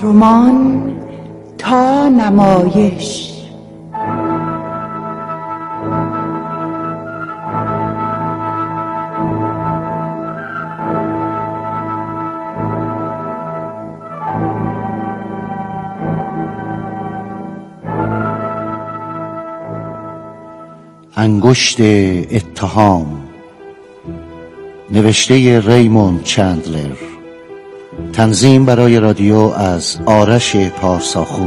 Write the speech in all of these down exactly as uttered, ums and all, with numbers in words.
رمان تا نمایش. انگشت اتهام، نوشته ریموند چندلر، تنظیم برای رادیو از آرش پارساخو.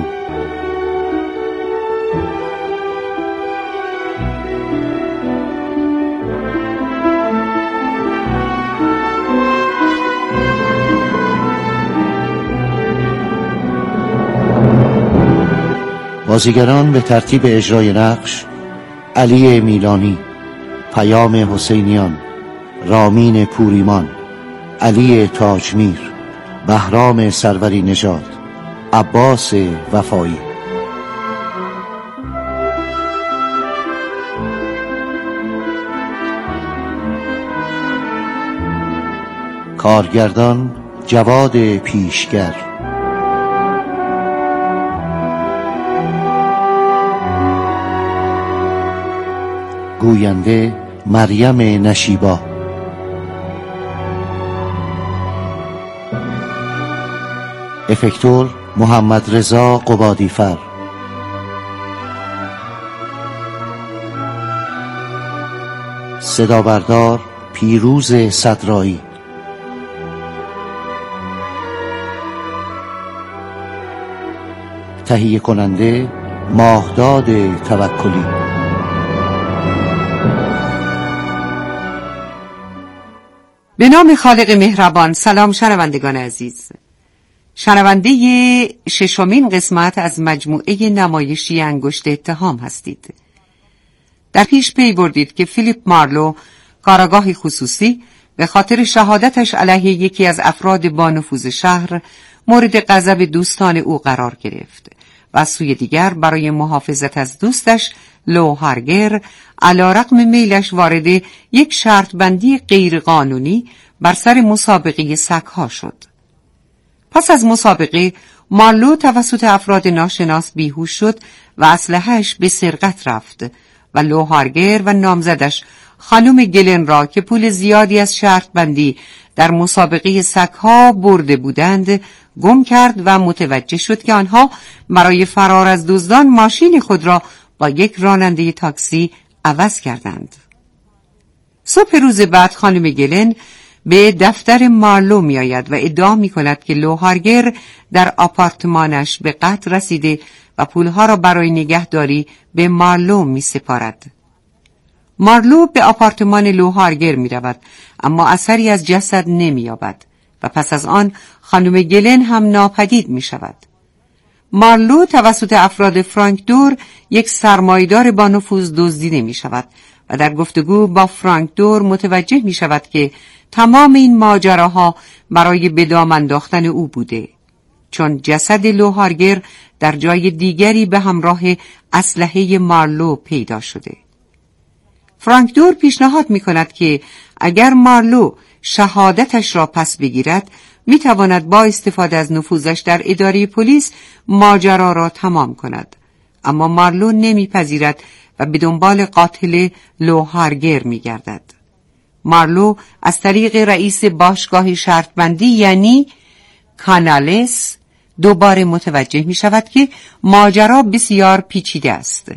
بازیگران به ترتیب اجرای نقش: علی میلانی، پیام حسینیان، رامین پوریمان، علی تاجمیر، بهرام سروری نژاد، عباس وفایی. کارگردان جواد پیشگر. گوینده مریم نشیبا. افکتور محمد رضا قبادیفر. صدا بردار پیروز صدرایی. تهیه کننده ماهداد توکلی. به نام خالق مهربان. سلام شنوندگان عزیز، شنونده ششمین قسمت از مجموعه نمایشی انگشت اتهام هستید. در پیش پی بردید که فیلیپ مارلو، کاراگاه خصوصی، به خاطر شهادتش علیه یکی از افراد با نفوذ شهر مورد غضب دوستان او قرار گرفت و از سوی دیگر برای محافظت از دوستش لو هارگر علیرغم میلش وارد یک شرط بندی غیرقانونی بر سر مسابقه سگ‌ها شد. پس از مسابقه مارلو توسط افراد ناشناس بیهوش شد و اسلحه‌اش به سرقت رفت و لو هارگر و نامزدش خانم گلن را که پول زیادی از شرط بندی در مسابقه سگ‌ها برده بودند گم کرد و متوجه شد که آنها برای فرار از دزدان ماشین خود را با یک راننده تاکسی عوض کردند. صبح روز بعد خانم گلن به دفتر مارلو می آید و ادعا می کند که لو هارگر در آپارتمانش به قتل رسیده و پولها را برای نگهداری به مارلو می سپارد. مارلو به آپارتمان لو هارگر می رود اما اثری از جسد نمی یابد و پس از آن خانم گلن هم ناپدید می شود. مارلو توسط افراد فرانک دور، یک سرمایه‌دار با نفوذ، دزدیده می شود و در گفتگو با فرانک دور متوجه می شود که تمام این ماجراها برای به دام انداختن او بوده، چون جسد لو هارگر در جای دیگری به همراه اسلحه مارلو پیدا شده. فرانک دور پیشنهاد می کند که اگر مارلو شهادتش را پس بگیرد می تواند با استفاده از نفوذش در اداره پلیس ماجرا را تمام کند، اما مارلو نمی پذیرد و به دنبال قاتل لو هارگر می گردد. مارلو از طریق رئیس باشگاه شرط بندی یعنی کانالس دوباره متوجه می شود که ماجرا بسیار پیچیده است.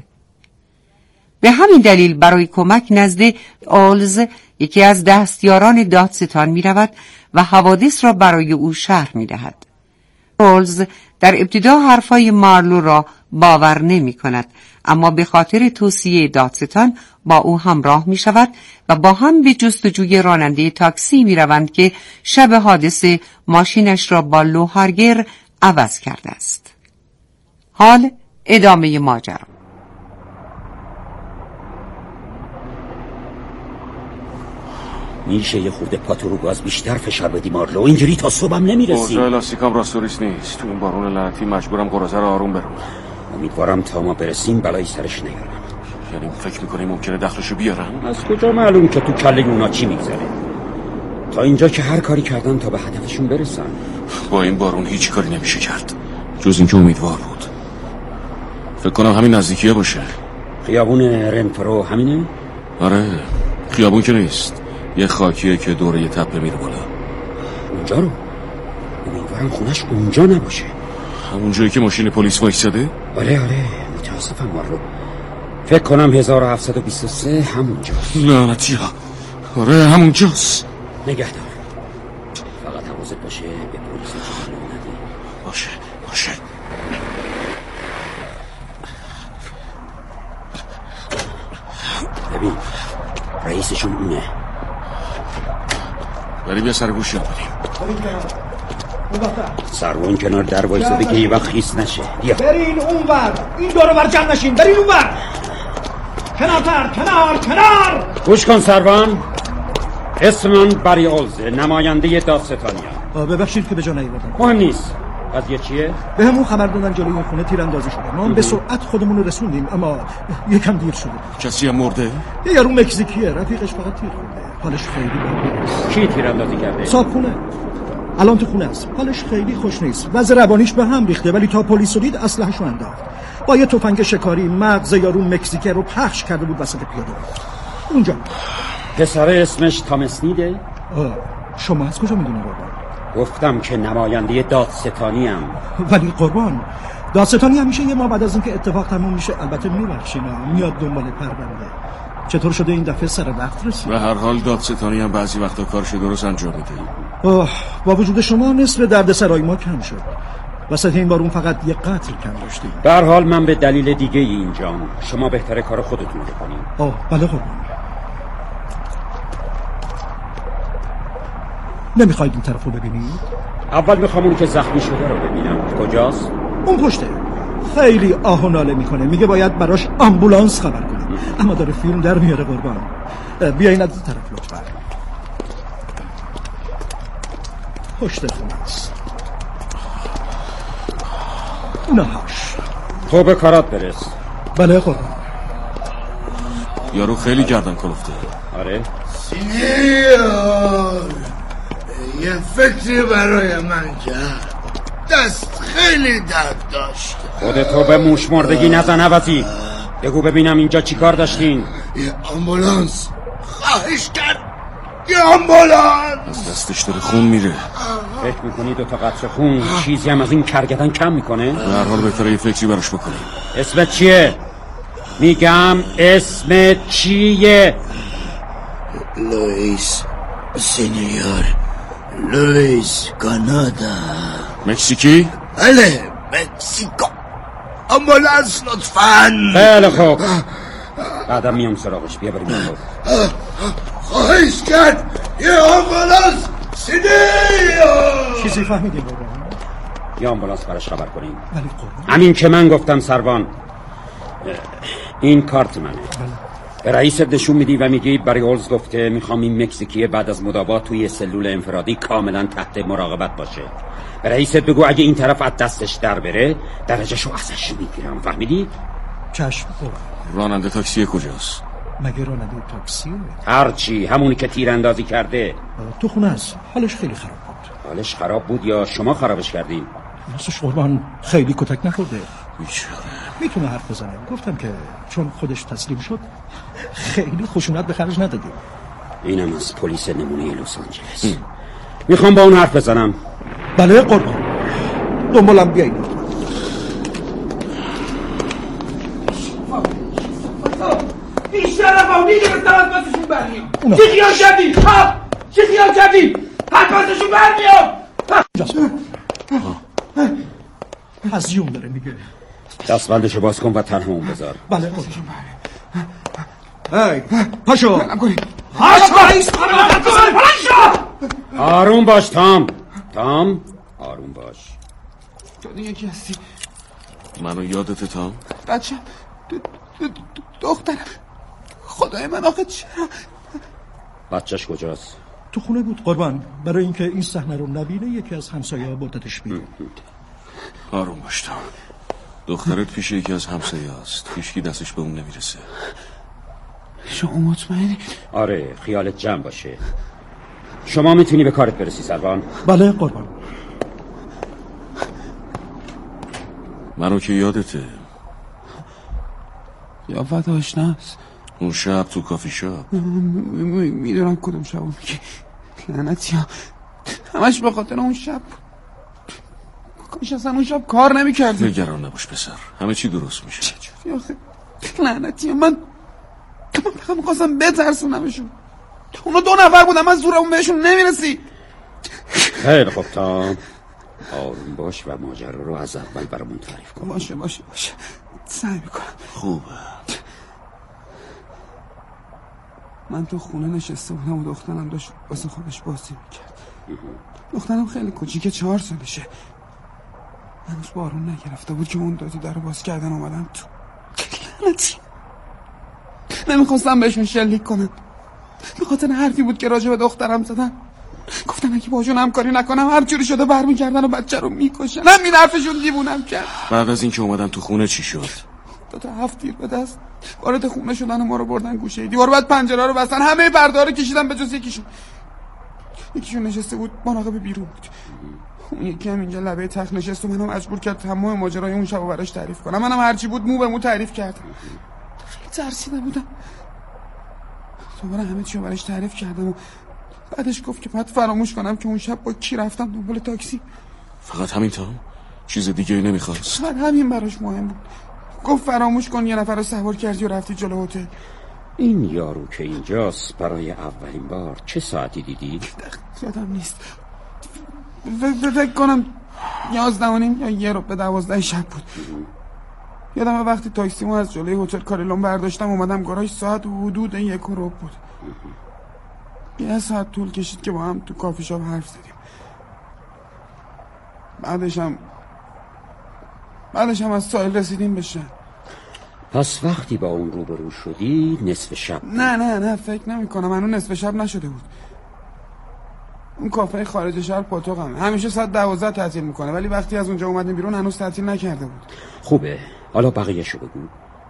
به همین دلیل برای کمک نزد اولز، یکی از دستیاران دادستان، می رود و حوادث را برای او شرح می دهد. اولز در ابتدا حرفای مارلو را باور نمی کند، اما به خاطر توصیه دادستان با او همراه می شود و با هم به جستجوی راننده تاکسی می روند که شب حادثه ماشینش را با لو هارگر عوض کرده است. حال ادامه ماجرا. میشه یه خورده پاتو رو گاز بیشتر فشار بدی مارلو، اینجوری تا صبحم نمیرسی. اوضاع لاستیکام راستوریس نیست، تو این بارون لعنتی مجبورم قراضه رو آروم برم. امیدوارم تا ما برسیم بلایی سرش نیارم. یعنی فکر میکنی ممکنه دخلشو بیارم؟ از کجا معلوم که تو کله اونا چی میگذره؟ تا اینجا که هر کاری کردن تا به هدفشون برسن. با این بارون هیچ کاری نمیشه کرد. جز اینکه امیدوار بود. فکر کنم همین نزدیکیه باشه. خیابون رنفرو همینه؟ آره، خیابون که نیست، یه خاکیه که دوره یه تپه میره بالا. اونجا رو؟ امیدوارم خونش اونجا نباشه. همون جایی که ماشین پلیس وایساده؟ آره آره، متاسفم مارلو. فکر کنم هزار و هفتصد و بیست و سه همونجاست. لعنتی ها. آره همونجاست. نگهدار. فقط حواست باشه به پلیس چیزی ندی. باشه باشه. ببین رئیسشون اونه. بریم یه سر گوشی بریم. سروان کنار در وایساده که یه وقت خیس نشه. بیا برین اونور، این دورو بر جمع نشین، برین اونور. کنارتر، کنار کنار. گوش کن سروان، اسم من بریولزه، نماینده دادستانیام. ببخشید که به جا نیوردم. مهم نیست. قضیه چیه؟ به همون خبر دادن جلوی اون خونه تیراندازی شده. ما به سرعت خودمون رو رسوندیم اما یکم دیر شده. کسی هم مرده؟ یه یارو مکزیکیه، رفیقش فقط تیر خورده. حالش خیلی بده. کی تیراندازی کرده؟ صاحبخونه. الان تو خونه است. حالش خیلی خوش نیست. وضع روانیش به هم ریخته ولی تا پلیس دید اسلحه‌شو انداخت. با یه تفنگ شکاری مغز یارو مکزیکی رو پخش کرده بود وسط پیاده. اونجا. پسر اسمش تامسنیده؟ شما از کجا میدونی قربان؟ گفتم که نماینده دادستانی ام. ولی قربان دادستانی همیشه یه ما بعد از اینکه اتفاق تموم میشه البته میبخشینا میاد دنبال پرونده. چطور شده این دفعه سر وقت رسید؟ به هر حال دادستانی هم بعضی وقتا کارش درست انجام میده. اوه با وجود شما نصف دردسرای ما کم شد. وسط این بار اون فقط یه قتل کم داشتیم. به هر حال من به دلیل دیگه ای اینجام. شما بهتره کار خودتون بکنید. اوه بله قربان. نمیخواید این طرف رو ببینید؟ اول میخوام اون که زخمی شده رو ببینم. کجاست؟ اون پشته. خیلی آه و ناله میکنه. میگه باید براش آمبولانس خبر کنیم. اما داره فیلم در میاره قربان. بیاین از این طرف لطفا. پشت خونه است. اونهاش. تو به کارات برس. بله قربان. یارو خیلی گردن کلفته. آره سینیور یه فکری برای من کرد. دست خیلی درد داشت. خودتو به موش مردگی نزن عوضی. بگو ببینم اینجا چی کار داشتین؟ یه آمبولانس خواهش کرد. یه آمبولانس. از دستش داره خون میره. فکر میکنی دوتا قطره خون چیزی هم از این کرگدن کم میکنه؟ به هر حال بهتره یه فکری براش بکنیم. اسمت چیه؟ میگم اسمت چیه؟ لوئیس سینیور لوئیس کانادا. مکزیکی؟ بله مکزیکو. آمبولانس لطفاً. خیلی خوب بعدم میام سراغش. بیا بریم جلو. خواهش کرد یه آمبولانس سینیور. چیزی فهمیدی قربان؟ یه آمبولانس براش خبر کنیم. ولی قربان همین که من گفتم سروان. این کارت منه. به رئیست نشون میدی و میگی بریولز گفته میخوام این مکزیکی بعد از مداوا توی سلول انفرادی کاملا تحت مراقبت باشه. به رئیست بگو اگه این طرف از دستش در بره درجهشو ازش میگیرم. فهمیدی؟ چشم قربان. راننده تاکسی کجاست؟ مگه راننده تاکسیه؟ هرچی همونی که تیراندازی کرده. تو خونه است. حالش خیلی خراب بود. حالش خراب بود یا شما خرابش کردین؟ راستش قربان خیلی کتک نخورده. بیچاره. میتونه حرف بزنه. گفتم که چون خودش تسلیم شد خیلی خشونت به خرج ندادیم. اینم از پلیس نمونه لس آنجلس. میخوام با اون حرف بزنم. بله قربان. دنبالم بیایید. بیشتر افاونی که به طرف پاسشون برمیام. چی خیال کردی؟ ها؟ چی خیال کردی؟ هر پاسشون برمیام. هزیون داره میگه. دستبندشو باز کن و تنها بذار. بله قربان. هی پاشو. آروم باش تام. تام آروم باش. تو یکی هستی. منو یادت تام؟ بچه دخترم. خدای من آخه چرا؟ بچهش کجاست؟ تو خونه بود قربان. برای اینکه این صحنه رو نبینه یکی از همسایه‌ها بردتش بیرون. آروم باش تام. دخترت پیش یکی از همسایه هست. هیچکی دستش به اون نمیرسه. شما مطمئنی؟ آره خیالت جمع باشه. شما میتونی به کارت برسی سروان؟ بله قربان. منو که یادته؟ قیافت آشناست. اون شب تو کافی شاپ. میدونم کدوم شب میگی. لعنتی ها همش به خاطر اون شب. کاش اصلا اون شب کار نمیکردی. نگران نباش پسر، همه چی درست میشه. چجوری آخه؟ لعنتی ها من من فقط میخواستم بترسونمشون. اونا دو نفر بودن، من زورمون بهشون نمیرسی. خیلی خوب تا آروم باش و ماجرا رو از اول برامون تعریف کن. باشه باشه باشه سعی میکنم. خوبه. من تو خونه نشسته بودم و دخترم داشت واسه خودش بازی میکرد. دخترم خیلی کوچیکه، چهار سالشه. هنوز بارون نگرفته بود که اون دو در رو باز کردن اومدن تو. لعنتی نمیخواستم بهشون شلیک کنم. به خاطر حرفی بود که راجع به دخترم زدن. گفتن اگه باشون همکاری نکنم هر جوری شده برمیگردن و بچه رو میکشن. همین حرفشون دیوونم کرد. بعد از این که اومدن تو خونه چی شد؟ دو تا هفت تیر به دست وارد خونه شدن و ما رو بردن گوشه دیوار. بعد پنجره رو بستن، همه پرده ها رو کشیدن به جز یکیشون. یکیشون نشسته بود مراقب بیرون بود. اون یکی هم اینجا لبه تخت نشست و منو مجبور کرد تمام ماجرای اون شب براش تعریف کنم. منم هرچی بود مو به مو تعریف کردم. خیلی ترسیده بودم. دوباره همه چیو براش تعریف کردم و بعدش گفت که بعد فراموش کنم که اون شب با کی رفتم دنبال تاکسی. فقط همین تا؟ چیز دیگه نمیخواست؟ فقط همین براش مهم بود. گفت فراموش کن یه نفر رو سوار کردی و رفتی جلو هتل. این یارو که اینجاست برای اولین بار چه ساعتی دیدی؟ یادم نیست. فکر کنم یازده و نیم یا یه رو به دوازده شب بود. یادم وقتی تاکسیمو از جلوی هتل کاریلون برداشتم اومدم گاراژ، ساعت حدود یک و ربع بود. یه ساعت طول کشید که با هم تو کافی شاپ حرف زدیم. بعدش هم بعدش هم از ساحل رسیدیم به شهر. پس وقتی با اون روبرو شدی نصف شب بود. نه نه نه فکر نمی کنم هنوز نصف شب نشده بود. اون کافه خارج شهر پاتوقمه، همیشه ساعت دوازده تعطیل میکنه، ولی وقتی از اونجا اومدیم بیرون هنوز تعطیل نکرده بود. خوبه، حالا بقیه‌شو بگو.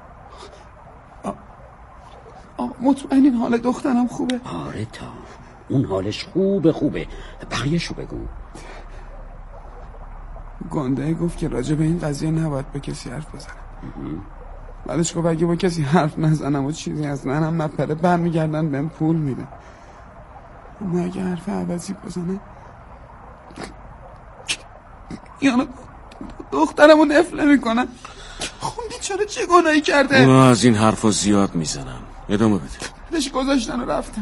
آه مطمئنین حال دخترم خوبه؟ آره تا اون حالش خوبه خوبه بقیه‌شو بگو. گنده گفت که راجع به این قضیه نباید به کسی حرف بزنم. بعدش گفت اگه با کسی حرف نزنم و چیزی از منم نپره برمیگردن بهم پول میدن. اما اگه حرف عوضی بزنه یعنی دخترمو نفله میکنن. خب بیچاره چه گناهی کرده؟ اونا از این حرفا زیاد میزنن. ادامه بده. بعدش گذاشتن و رفتن.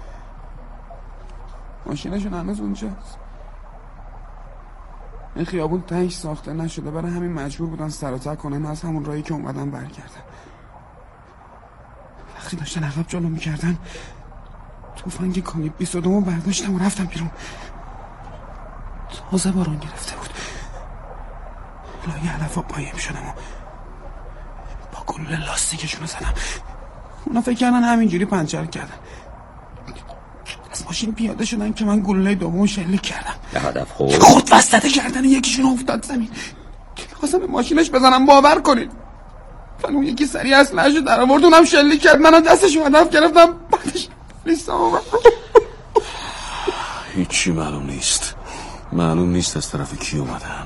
ماشینشون هنوز اونجاست. این خیابون تهش ساخته نشده، برای همین مجبور بودن سر و ته کنن از همون راهی که اومدن برگردن. وقتی داشتن عقب جلو میکردن تفنگ کالیبر بیست و دو برداشتم و رفتم بیرون. تازه بارون گرفته بود. لایه علفا قایم شدم و با گلوله لاستیکشونو زدم. اونا فکر کردن همینجوری پنچر کردن. از ماشین پیاده شدن که من گلوله دومو شلیک کردم. به هدف خورد. خورد وسط کردن یکیشون افتاد زمین. خواستم به ماشینش بزنم باور کنید. ولی اون یکی سریع اسلحه‌شو در آورد، اونم شلیک کرد. منم دستشو هدف گرفتم. بعدش لیستم اومد. هیچی معلوم نیست. معلوم نیست از طرف کی اومدن.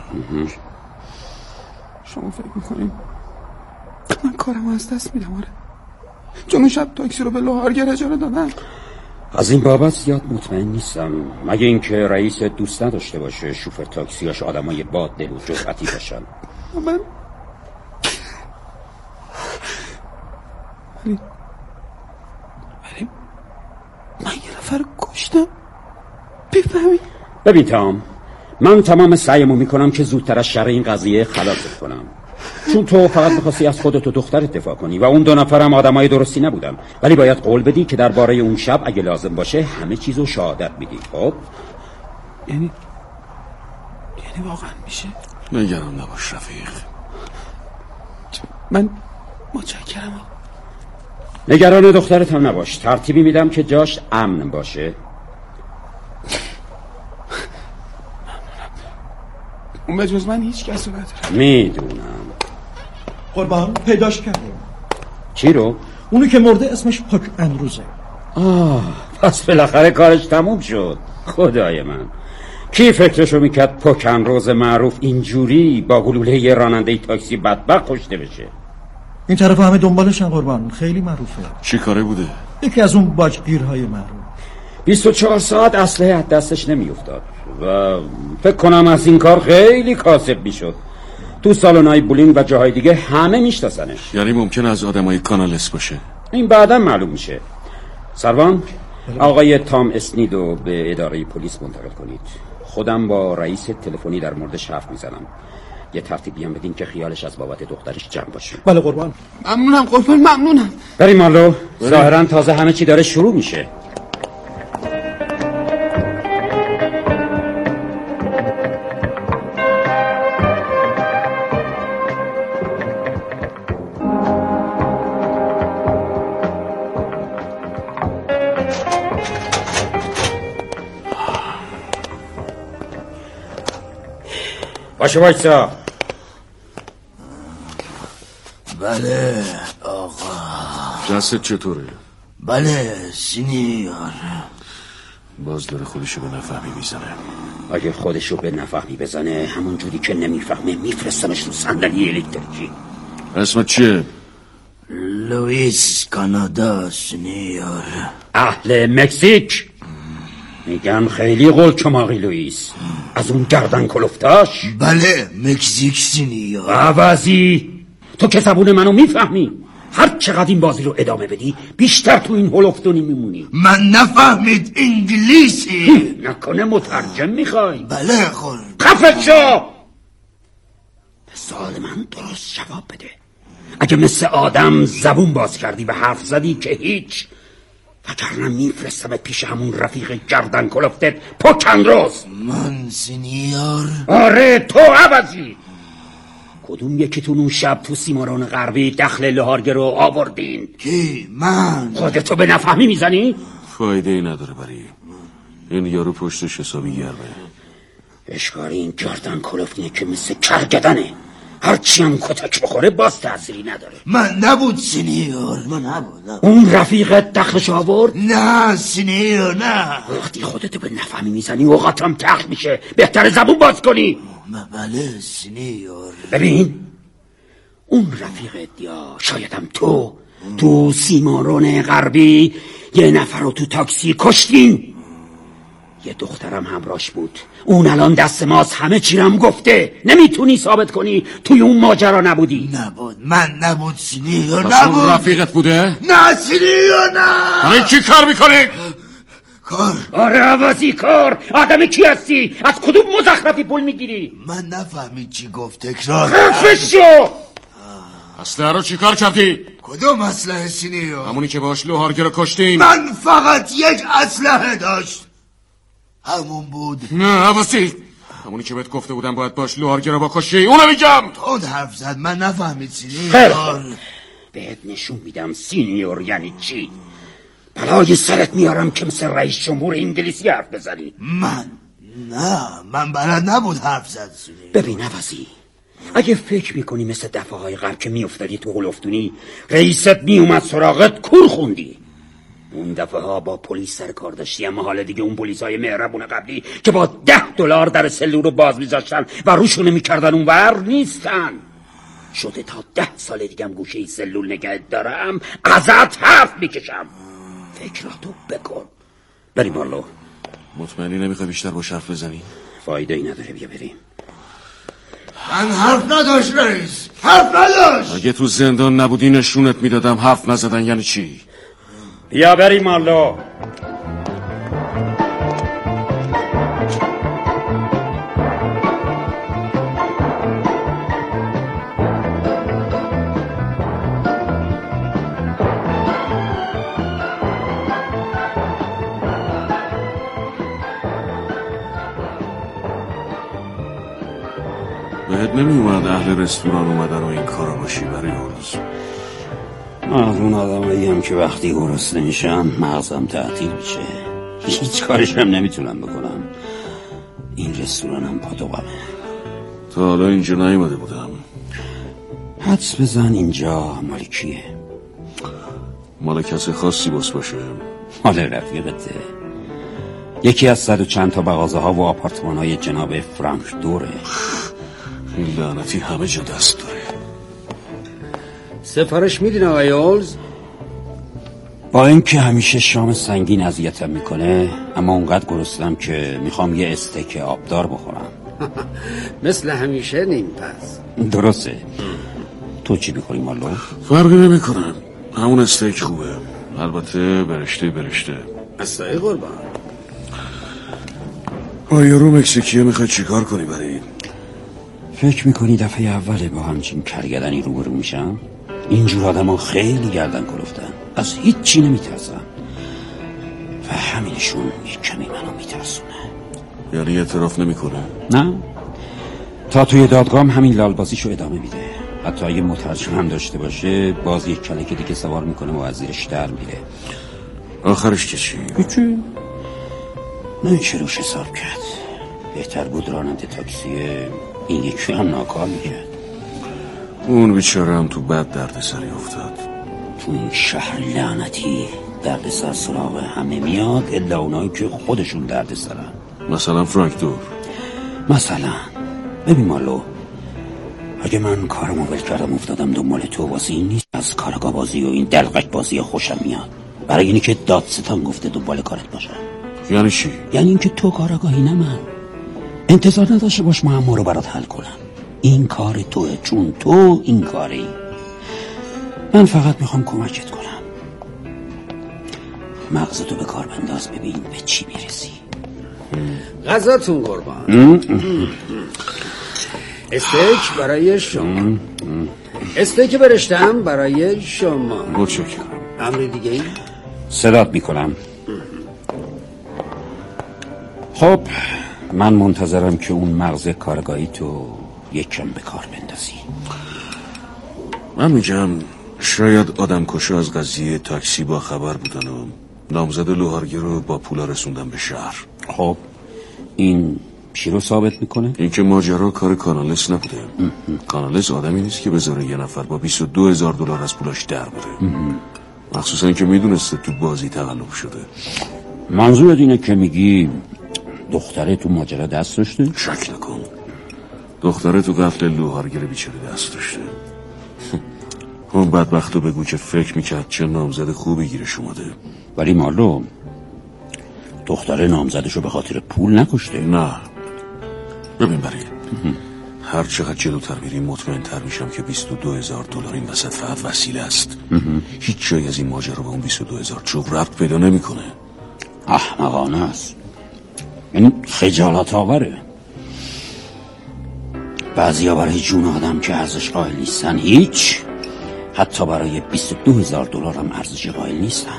شما فکر میکنین من کارم از دست میدم؟ آره، چون اون شب تاکسی رو به لوهارگر اجاره دادن. از این بابت زیاد مطمئن نیستم، مگه اینکه رئیس دوست نداشته باشه شوفر تاکسیاش آدمای باددل و جرأتی باشن. من ولی ولی من یه نفر کشتم. بفهمی؟ ببین تام، من تمام سعیمو میکنم که زودتر از شر این قضیه خلاصت کنم، چون تو فقط می‌خواستی از خودت و دخترت دفاع کنی و اون دو نفرم آدمای درستی نبودن. ولی باید قول بدی که درباره اون شب اگه لازم باشه همه چیزو شهادت میدی. خب یعنی یعنی واقعا میشه؟ نگران نباش رفیق. من متشکرم. نگران دخترت هم نباش، ترتیبی میدم که جاش امن باشه. اون به جز من هیچ کس رو نداره. میدونم. قربان پیداش کردیم. چی رو؟ اونو که مرده اسمش پاک اندروزه. آه پس بالاخره کارش تموم شد. خدای من کی فکرشو میکرد پوکن روز معروف اینجوری با گلوله یه راننده تاکسی بدبخت کشته بشه؟ این طرف همه دنبالشن قربان، خیلی معروفه. چی کاره بوده؟ یکی از اون باجگیرهای معروف. بیست و چهار ساعت اسلحه از دستش نمیافتاد و فکر کنم از این کار خیلی کاسب میشد. تو سالن‌های بولینگ و جاهای دیگه همه میشناسنش. یعنی ممکن از آدمای کانالس باشه؟ این بعدا معلوم میشه. سروان، آقای تام اسنیدو به اداره پلیس منتقل کنید. خودم با رئیس تلفنی در موردش حرف میزنم. یه ترتیبی هم بدین که خیالش از بابت دخترش جمع باشه. بله قربان. ممنونم قربان، ممنونم. بریم مارلو، ظاهرا تازه همه چی داره شروع میشه. باشه وایسا. بله آقا. دستت چطوره؟ بله سینیور. باز داره خودشو به نفهمی میزنه. اگه خودشو به نفهمی بزنه همون جوری که نمیفهمه میفرستمش رو صندلی الکتریکی. اسمت چیه؟ لوئیس کانادا سینیور. اهل مکزیک. میگن خیلی قول چماقی لوئیس. از اون گردن کلفتاش؟ بله مکزیک سینیور. عوضی تو که زبون منو میفهمی. هر چقدر این بازی رو ادامه بدی بیشتر تو این هلوفتونی میمونی. من نفهمید انگلیسی. نکنه مترجم میخوای؟ بله خور. خفت شو. به سوال من درست جواب بده. اگه مثل آدم زبون باز کردی و حرف زدی که هیچ، وگرنه میفرستم پیش همون رفیق گردن کلفتت پوکن روز. من سینیور؟ آره تو عوضی. کدوم یکیتون اون شب تو سیماران غربی دخل لهارگه رو آوردین؟ کی؟ من؟ خودتو به نفهمی میزنی؟ فایده ای نداره برای این یارو پشتش حسابی گرمه. اشکاری این گردن کلفتینه که مثل کرگدنه. هرچی هم کتک بخوره باز تأثیری نداره. من نبود سینیور. من نبود, نبود. اون رفیقت دخلش آورد؟ نه سینیور نه. وقتی خودتو به نفهمی میزنی اوقاتم تخت میشه. بهتر زبون باز کنی. بله سینیور. ببین اون رفیقت یا شایدم تو تو سیمارون غربی یه نفر رو تو تاکسی کشتین. یه دخترم همراش بود. اون الان دست ماست. همه چیرم گفته. نمیتونی ثابت کنی توی اون ماجرا نبودی. نبود. من نبود سینیور. نبود. اون رفیقت بوده؟ نه سینیور نه. برای چی کار میکنی؟ کار. آره عوضی کار. آدم کی هستی؟ از کدوم مزخرفی پول میگیری؟ من نفهمید چی گفت. تکرار خفه شو. اسلحه رو چی کار کردی؟ کدوم اسلحه سینیور؟ همونی که باش لوهارگه رو کشتیم. من فقط یک اسلحه داشت. همون بود. نه عوضی همونی که بهت گفته بودم باید باش لوهارگه رو بکشی. اونو میگم. تند حرف زد. من نفهمید سینیور. خیلی بهت نشون میدم سینیور یعنی چی. بلای سرت میارم که مثل رئیس جمهور انگلیسی حرف بزنی. من نه من بلد نبود حرف زد سینیور. ببین عوضی اگه فکر میکنی مثل دفعه های قبل که میافتادی تو هلوفتونی رئیست میومد سراغت کور خوندی. اون دفعه ها با پلیس سر کار داشتی، اما حالا دیگه اون پلیس های مهربون قبلی که با ده دلار در سلول رو باز میذاشتن و روشونه میکردن اون ور نیستن. شده تا ده سال دیگه هم گوشه سلول نگهت دارم ازت حرف میکشم. فکراتو بکن. بریم مارلو. مطمئنی نمیخوای بیشتر با حرف بزنی؟ فایده ای نداره. بیا بریم. من حرف نداشت رئیس. حرف نداشت. اگه تو زندان نبودی نشونت میدادم حرف نزدن یعنی چی. بیا بریم مارلو. بهت نمی اومد اهل رستوران اومدن و این کارا باشی برای روز؟ از اون آدم هم که وقتی گرسنه میشم مغزم تعطیل میشه. هیچ کارش هم نمیتونم بکنم. این رستورانم پاتوقمه. تا حالا اینجا نیومده بودم. حدس بزن اینجا مال کیه؟ مال کسی خاصی باس باشه؟ مال رفیقته. یکی از صد و چند تا مغازه ها و آپارتمان های جناب فرانک دوره. این لعنتی همه جا دست داره. سفارش میدین آقای اولز؟ با اینکه همیشه شام سنگین اذیتم میکنه، اما اونقدر گرسنم که میخوام یه استیک آبدار بخورم. مثل همیشه نیم پس. درسته. تو چی میخوری مالو؟ فرقی نمیکنه، همون استیک خوبه، البته برشته برشته. استیک قربان. با یارو مکزیکیه میخوای چیکار کنی برای؟ فکر میکنی دفعه اوله با همچین کرگدنی روبرو میشم؟ اینجور آدم ها خیلی گردن کلفتن، از هیچ چی نمیترسن و همینشون یک کمی منو میترسونه. یعنی اعتراف نمیکنه؟ نه، تا توی دادگاه همین لالبازیشو ادامه میده. حتی اگه مترجم هم داشته باشه باز یک کلک دیگه سوار میکنه و از زیرش در میره. آخرش که چی؟ هیچی. نمیشه روش حساب کرد. بهتر بود راننده تاکسیه این یکی هم ناکار میکرد. اون بیچاره هم تو بد درد سری افتاد. تو این شهر لعنتی درد سر سراغ همه میاد الا اونایی که خودشون درد سرن. مثلا فرانک دور. مثلا ببین مالو، اگه من کارمو ول کردم افتادم دنبال تو، واسه این نیست از کارگاه بازی و این دلقک بازی خوشم میاد. برای اینی که دادستان گفته دنبال کارت باشم. یعنی چی؟ یعنی اینکه تو کارگاهی نه من. انتظار نداشته باش معما رو برات حل کنم. این کار توه، چون تو این کاری. من فقط میخوام کمکت کنم. مغزتو به کار بنداز ببین به چی میرسی. غذاتون قربان. استیک برای شما. استیک برشتم برای شما. متشکرم. امر دیگه ای؟ صدات میکنم. خب من منتظرم که اون مغز کارگاهی تو یک کم به کار بندازی. من میگم شاید آدم کشا از قضیه تاکسی با خبر بودن و نامزد لوهارگی رو با پولا رسوندن به شهر. خب این چی رو ثابت میکنه؟ این که ماجرا کار کانالس نبوده. کانالس آدمی نیست که بذاره یه نفر با بیست و دو هزار دلار از پولاش در بره، مخصوصا که میدونسته تو بازی تقلب شده. منظورت اینه که میگی دختره تو ماجرا دست داشته؟ شک نکن، دختره تو قتل لوهارگر بیچاره دست داشته. اون بدبختو بگو که فکر میکرد چه نامزد خوبی گیرش اومده. ولی مالو دختره نامزدشو به خاطر پول نکشته. نه ببین بری، هر چقدر جلوتر میریم مطمئن تر میشم که بیست و دو هزار دلار این وسط فقط وسیله است. هیچ جایی از این ماجرا به اون بیست و دو هزار چوب ربط پیدا نمیکنه. احمقانه است، یعنی خجالت آوره. بعضیا برای جون آدم که ارزش قائل نیستن هیچ، حتی برای بیست و دو هزار دلار هم ارزش قائل نیستن.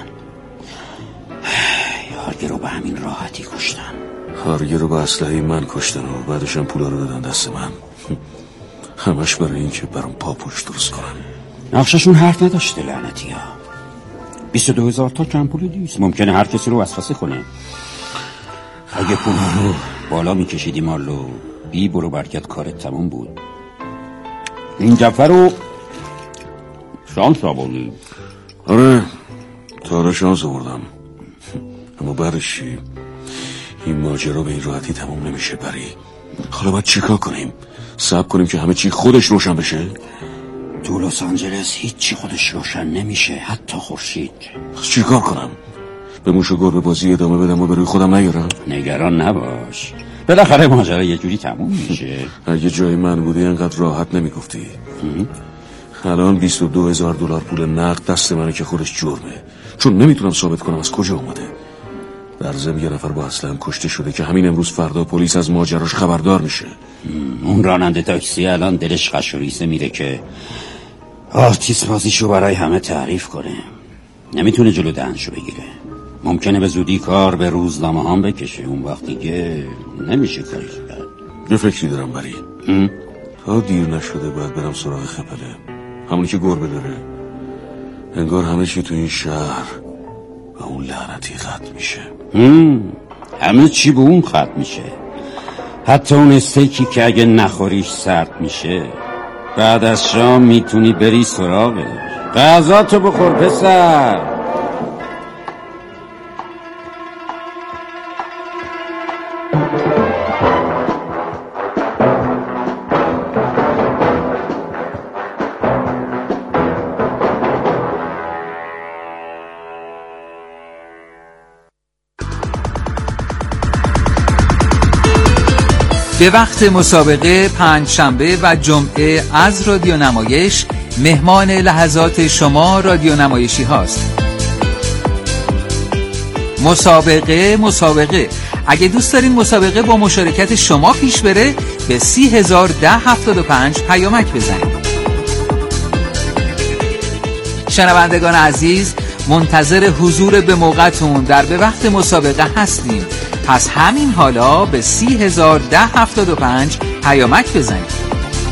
هارگر رو به همین راحتی کشتن. هارگر رو به اسلحه من کشتن و بعدش هم پولا رو دادن دست من. همش برای این که برام پاپوش درست کنن. نقششون حرف نداشته لعنتی ها. بیست و دو هزار تا کم پولی نیست، ممکنه هر کسی رو وسوسه کنه. اگه پول رو بالا میکشیدی مالو بی برو برگرد کارت تموم بود. این دفعه رو شانس آوردی. آره تا حالا شانس آوردم، اما بعدش چی؟ این ماجرا به این راحتی تموم نمیشه بری. حالا باید چیکار کنیم؟ صبر کنیم که همه چی خودش روشن بشه؟ تو لس آنجلس هیچ چی خودش روشن نمیشه، حتی خورشید. چیکار کنم؟ به موش و گربه بازی ادامه بدم و به روی خودم نیارم؟ نگران نباش، بالاخره ماجرا یه جوری تموم میشه. اگه جای من بودی انقدر راحت نمیگفتی. الان بیست و دو هزار دلار پول نقد دست منه که خودش جرمه، چون نمیتونم ثابت کنم از کجا اومده. در ضمن یه نفر با اسلحه کشته شده که همین امروز فردا پلیس از ماجراش خبردار میشه. اون راننده تاکسی الان دلش خش و ریزه میره که آرتیست بازیشو برای همه تعریف کنه. نمیتونه جلو دهنشو بگیره. ممکنه به زودی کار به روزنامه هم بکشه. اون وقتی که نمیشه کاری کرد. یه فکری دارم بری. تا دیر نشده باید برم سراغ خپله، همونی که گربه داره. انگار همه چی تو این شهر و اون لعنتی ختم میشه. همه چی به اون ختم میشه، حتی اون استیکی که اگه نخوریش سرد میشه. بعد از شام میتونی بری سراغش. غذاتو بخور پسر. به وقت مسابقه پنج شنبه و جمعه از رادیو نمایش مهمان لحظات شما رادیو نمایشی هاست. مسابقه مسابقه اگه دوست دارین مسابقه با مشارکت شما پیش بره به سی هزار ده هفتاد و پنج پیامک بزنید. شنوندگان عزیز، منتظر حضور به موقعتون در به وقت مسابقه هستیم. پس همین حالا به سی هزار ده هفتاد و پنج پیامک بزنید.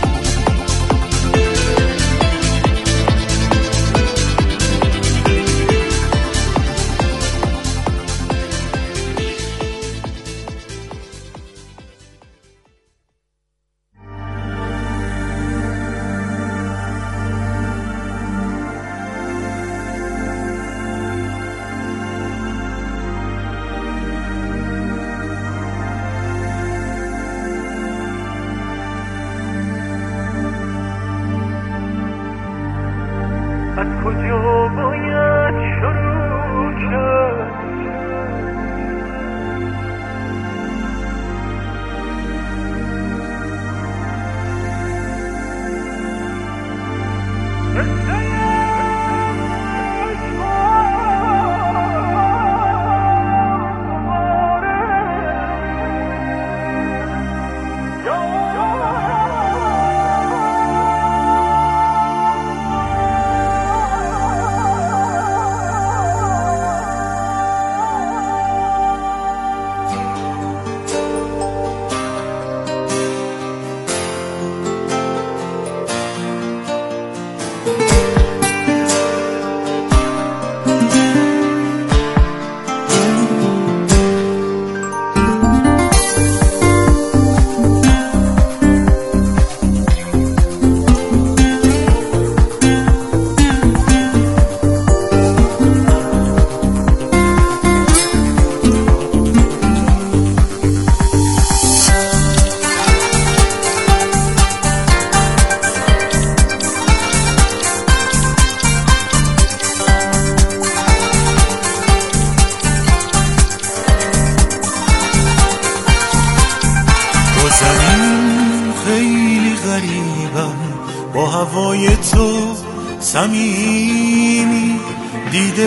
صمیمی دیده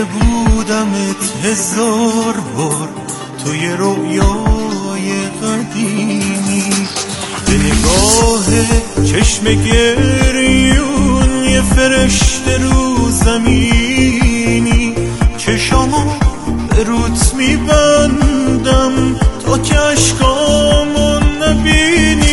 بودمت هزار بار توی رویای قدیمی، به نگاه چشم گریون یه فرشته رو زمینی، چشامو به روت میبندم تا که اشکامو نبینی.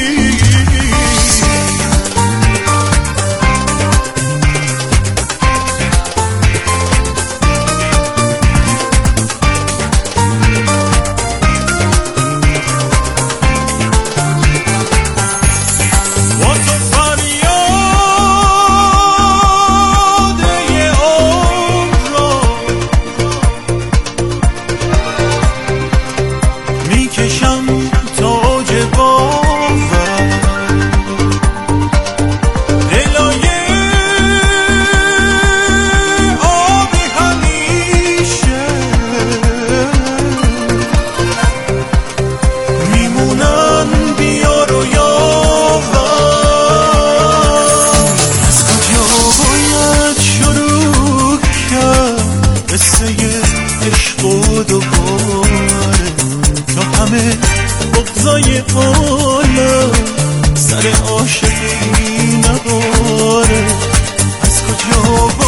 بغضای عالم سر عاشقی نباره، از کجا